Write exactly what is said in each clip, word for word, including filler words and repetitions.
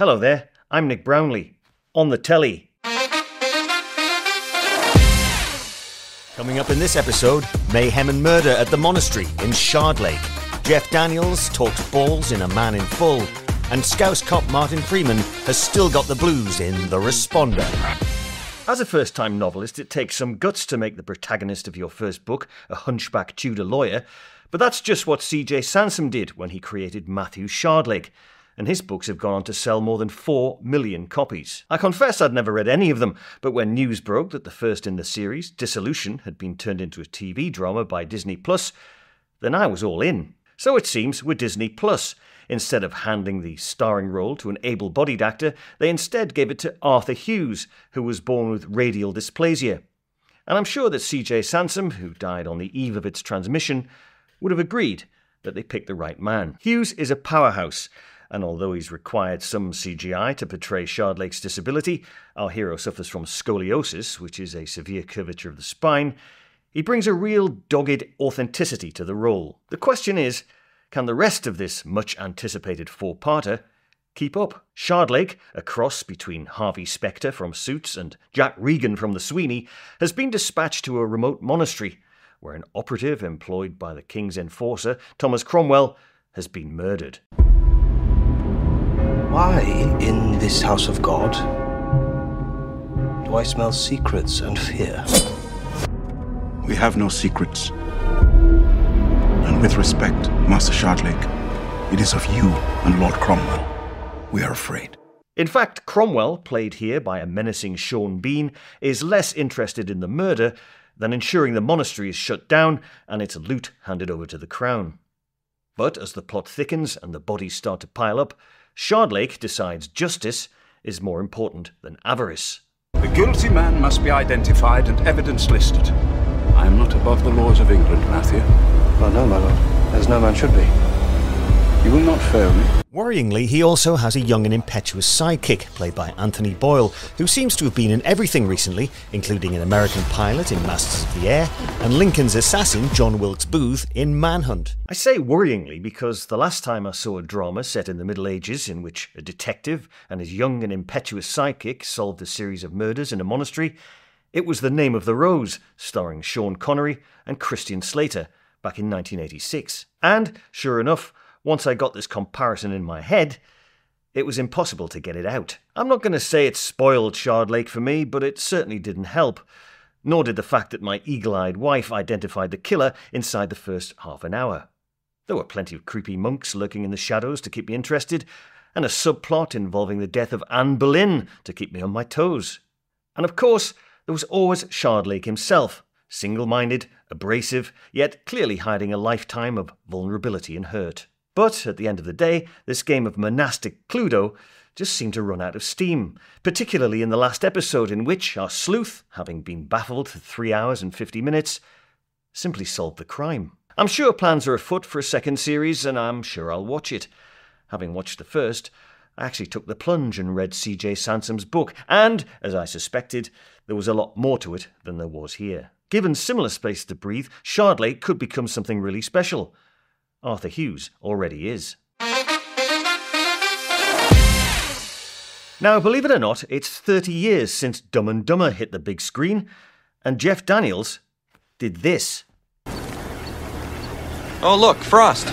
Hello there, I'm Nick Brownlee. On the telly. Coming up in this episode, mayhem and murder at the monastery in Shardlake. Jeff Daniels talks balls in A Man in Full. And Scouse cop Martin Freeman has still got the blues in The Responder. As a first-time novelist, it takes some guts to make the protagonist of your first book a hunchback Tudor lawyer, but that's just what C J Sansom did when he created Matthew Shardlake, and his books have gone on to sell more than four million copies. I confess I'd never read any of them, but when news broke that the first in the series, Dissolution, had been turned into a T V drama by Disney Plus, then I was all in. So it seems with Disney Plus. Instead of handing the starring role to an able-bodied actor, they instead gave it to Arthur Hughes, who was born with radial dysplasia. And I'm sure that C J Sansom, who died on the eve of its transmission, would have agreed that they picked the right man. Hughes is a powerhouse, and although he's required some C G I to portray Shardlake's disability, our hero suffers from scoliosis, which is a severe curvature of the spine, he brings a real dogged authenticity to the role. The question is, can the rest of this much-anticipated four-parter keep up? Shardlake, a cross between Harvey Specter from Suits and Jack Regan from The Sweeney, has been dispatched to a remote monastery where an operative employed by the king's enforcer, Thomas Cromwell, has been murdered. Why, in this house of God, do I smell secrets and fear? We have no secrets. And with respect, Master Shardlake, it is of you and Lord Cromwell we are afraid. In fact, Cromwell, played here by a menacing Sean Bean, is less interested in the murder than ensuring the monastery is shut down and its loot handed over to the crown. But as the plot thickens and the bodies start to pile up, Shardlake decides justice is more important than avarice. The guilty man must be identified and evidence listed. I am not above the laws of England, Matthew. Well, no, my lord, as no man should be. You will not fail me. Worryingly, he also has a young and impetuous sidekick, played by Anthony Boyle, who seems to have been in everything recently, including an American pilot in Masters of the Air, and Lincoln's assassin, John Wilkes Booth, in Manhunt. I say worryingly because the last time I saw a drama set in the Middle Ages in which a detective and his young and impetuous sidekick solved a series of murders in a monastery, it was The Name of the Rose, starring Sean Connery and Christian Slater, back in nineteen eighty-six. And, sure enough, once I got this comparison in my head, it was impossible to get it out. I'm not going to say it spoiled Shardlake for me, but it certainly didn't help. Nor did the fact that my eagle-eyed wife identified the killer inside the first half an hour. There were plenty of creepy monks lurking in the shadows to keep me interested, and a subplot involving the death of Anne Boleyn to keep me on my toes. And of course, there was always Shardlake himself, single-minded, abrasive, yet clearly hiding a lifetime of vulnerability and hurt. But at the end of the day, this game of monastic Cluedo just seemed to run out of steam, particularly in the last episode in which our sleuth, having been baffled for three hours and fifty minutes, simply solved the crime. I'm sure plans are afoot for a second series, and I'm sure I'll watch it. Having watched the first, I actually took the plunge and read C J Sansom's book, and, as I suspected, there was a lot more to it than there was here. Given similar space to breathe, Shardlake could become something really special. Arthur Hughes already is. Now, believe it or not, it's thirty years since Dumb and Dumber hit the big screen, and Jeff Daniels did this. Oh, look, Frost.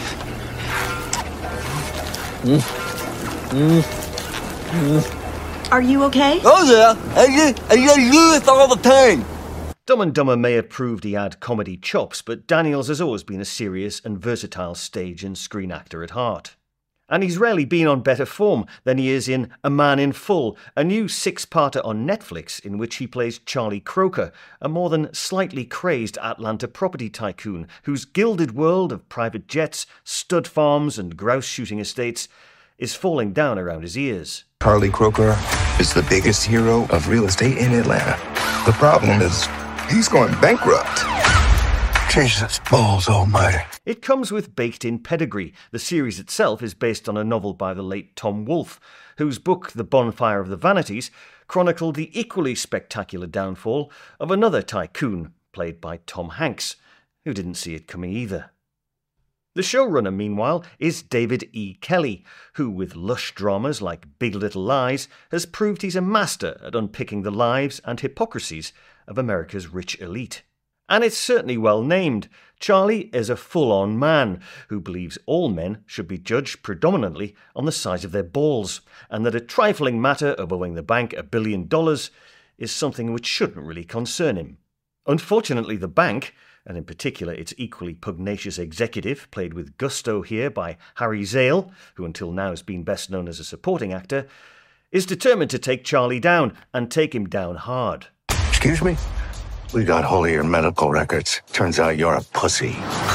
Mm. Mm. Mm. Are you okay? Oh, yeah. I get, I get used all the time. Dumb and Dumber may have proved he had comedy chops, but Daniels has always been a serious and versatile stage and screen actor at heart. And he's rarely been on better form than he is in A Man in Full, a new six-parter on Netflix in which he plays Charlie Croker, a more than slightly crazed Atlanta property tycoon whose gilded world of private jets, stud farms and grouse-shooting estates is falling down around his ears. Charlie Croker is the biggest hero of real estate in Atlanta. The problem is, he's going bankrupt. Jesus balls almighty. It comes with baked-in pedigree. The series itself is based on a novel by the late Tom Wolfe, whose book The Bonfire of the Vanities chronicled the equally spectacular downfall of another tycoon, played by Tom Hanks, who didn't see it coming either. The showrunner, meanwhile, is David E. Kelly, who, with lush dramas like Big Little Lies, has proved he's a master at unpicking the lives and hypocrisies of America's rich elite. And it's certainly well named. Charlie is a full-on man who believes all men should be judged predominantly on the size of their balls, and that a trifling matter of owing the bank a billion dollars is something which shouldn't really concern him. Unfortunately, the bank, and in particular its equally pugnacious executive, played with gusto here by Harry Zale, who until now has been best known as a supporting actor, is determined to take Charlie down, and take him down hard. Excuse me? We got hold of your medical records. Turns out you're a pussy.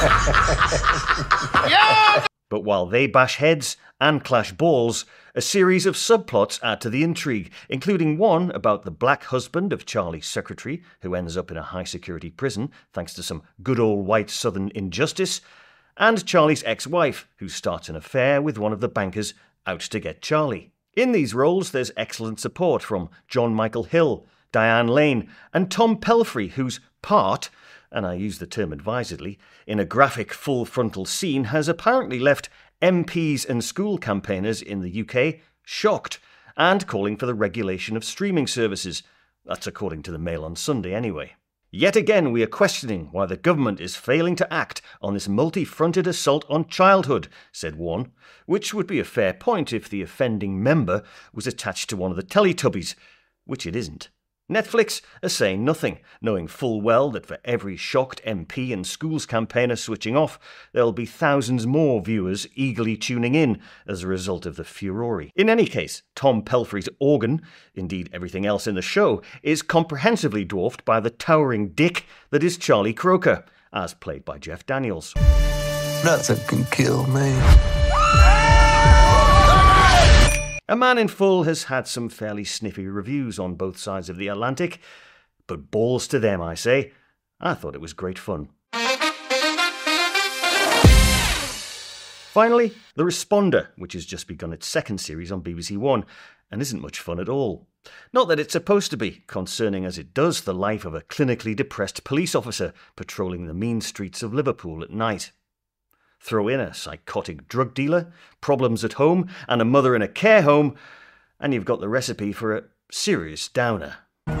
Yeah! But while they bash heads and clash balls, a series of subplots add to the intrigue, including one about the black husband of Charlie's secretary, who ends up in a high-security prison thanks to some good old white southern injustice, and Charlie's ex-wife, who starts an affair with one of the bankers out to get Charlie. In these roles, there's excellent support from John Michael Hill, Diane Lane, and Tom Pelphrey, whose part, and I use the term advisedly, in a graphic full-frontal scene has apparently left M Ps and school campaigners in the U K shocked, and calling for the regulation of streaming services. That's according to the Mail on Sunday anyway. Yet again we are questioning why the government is failing to act on this multi-fronted assault on childhood, said one, which would be a fair point if the offending member was attached to one of the Teletubbies, which it isn't. Netflix are saying nothing, knowing full well that for every shocked M P and schools campaigner switching off, there'll be thousands more viewers eagerly tuning in as a result of the furore. In any case, Tom Pelphrey's organ, indeed everything else in the show, is comprehensively dwarfed by the towering dick that is Charlie Croker, as played by Jeff Daniels. Nothing can kill me. A Man in Full has had some fairly sniffy reviews on both sides of the Atlantic, but balls to them, I say. I thought it was great fun. Finally, The Responder, which has just begun its second series on B B C One, and isn't much fun at all. Not that it's supposed to be, concerning as it does the life of a clinically depressed police officer patrolling the mean streets of Liverpool at night. Throw in a psychotic drug dealer, problems at home, and a mother in a care home, and you've got the recipe for a serious downer.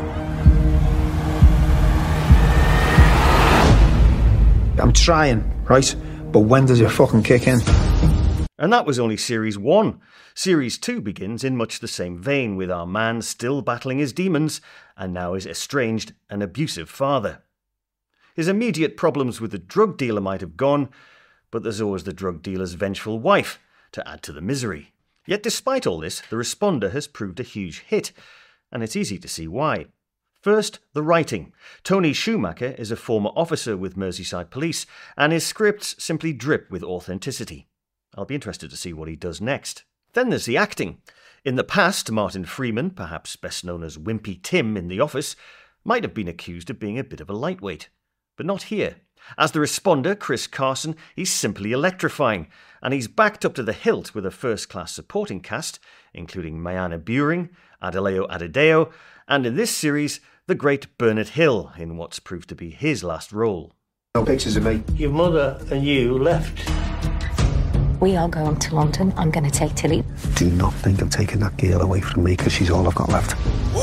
I'm trying, right? But when does it fucking kick in? And that was only Series one. Series two begins in much the same vein, with our man still battling his demons, and now his estranged and abusive father. His immediate problems with the drug dealer might have gone, but there's always the drug dealer's vengeful wife to add to the misery. Yet despite all this, The Responder has proved a huge hit, and it's easy to see why. First, the writing. Tony Schumacher is a former officer with Merseyside Police, and his scripts simply drip with authenticity. I'll be interested to see what he does next. Then there's the acting. In the past, Martin Freeman, perhaps best known as Wimpy Tim in The Office, might have been accused of being a bit of a lightweight. But not here. As the Responder, Chris Carson, he's simply electrifying, and he's backed up to the hilt with a first-class supporting cast, including Mayanna Buring, Adeleo Adedeo, and in this series, the great Bernard Hill, in what's proved to be his last role. No pictures of me. Your mother and you left. We are going to London. I'm going to take Tilly. Do not think of taking that girl away from me, because she's all I've got left.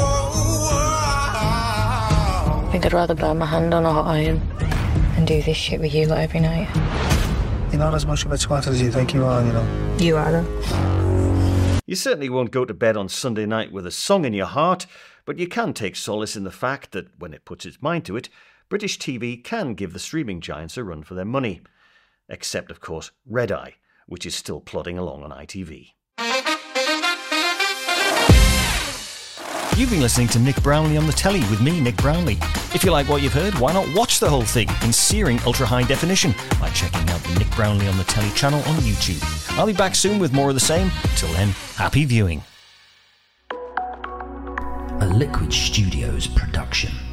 I think I'd rather burn my hand on a hot iron and do this shit with you like every night. You're not as much of a twat as you think you are, you know. You are, though. You certainly won't go to bed on Sunday night with a song in your heart, but you can take solace in the fact that, when it puts its mind to it, British T V can give the streaming giants a run for their money. Except, of course, Red Eye, which is still plodding along on I T V. You've been listening to Nick Brownlee on the telly with me, Nick Brownlee. If you like what you've heard, why not watch the whole thing in searing ultra-high definition by checking out the Nick Brownlee on the telly channel on YouTube. I'll be back soon with more of the same. Till then, happy viewing. A Liquid Studios production.